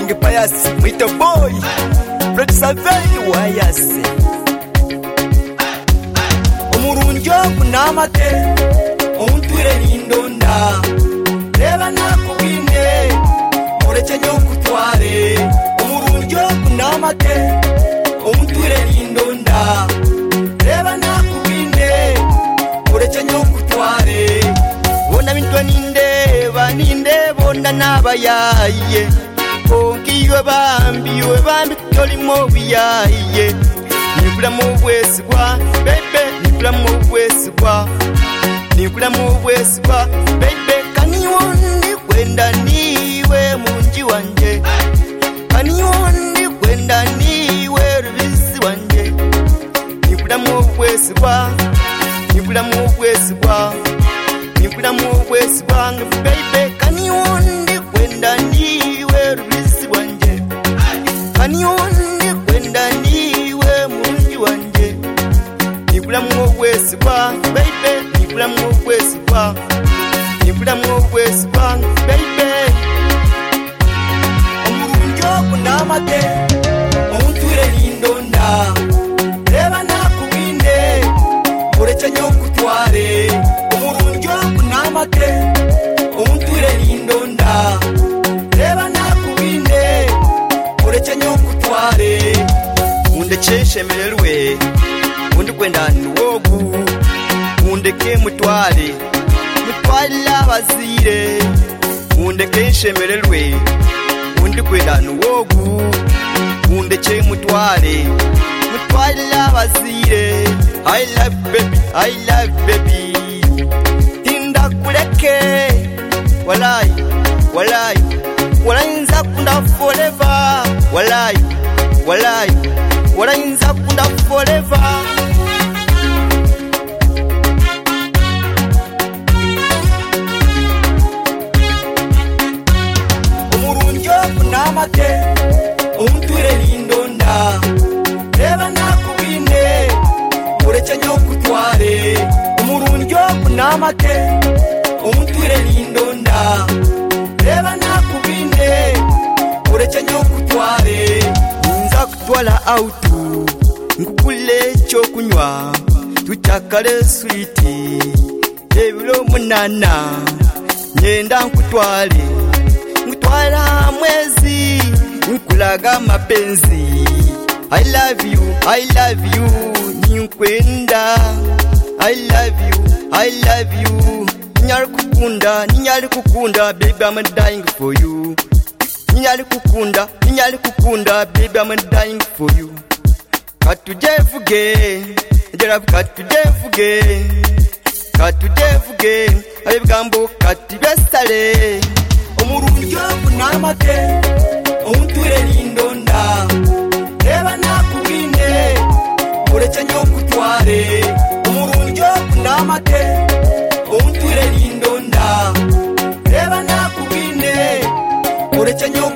wange payasi mwita boy Fred Savage wayase omurunjo kunamate ontwire nindonda reba nakubine oreke nyokutware omurunjo kunamate ontwire nindonda reba nakubine oreke nyokutware bona bintwa nindebonda nabayaye konkiwe bambi tolimo biyaye nikula mu bwesibwa bebe nikula mu bwesibwa bebe kaniwondi kwenda niwe munji wanje kaniwondi kwenda niwe rubisi wanje nikula mu bwesibwa bebe kaniwondi kwenda niwe rubisi wanje kaniwondi kwenda niwe munji wanje nikula mu bwesibwa bebe nikula mu bwesibwa bebe omurunjo kunamate ontwire nindonda reba nakubinde oreke nyokutware omurunjo kunamate ontwire nindonda reba nakubinde oreke nyokutware undekeshemererwe undi kwenda nuwogu undeke mutware abazire undekeshemererwe undi kwenda nuwogu undeke mutware abazire I love baby tinda kuleke walai nza kunda forever walai nza kunda forever omurunjo kunamate ontwire nindonda reba nakubine oreke nyokutware omurunjo kunamate ontwire nindonda reba nakubine oreke nyokutware nza kutwala autu nkukule kyokunywa tutakale switi ebiro munana nyenda nkutwale nkutwala mwezi nkulaga mapenzi I love you ninkwenda I love you ninyali kukunda baby I'm dying for you ninyali kukunda baby I'm dying for you katujevuge abigambo katibesale omurunjo kunamate ontwire nindonda reba nakubine oreke nyokutware omurunjo kunamate ontwire nindonda reba nakubine oreke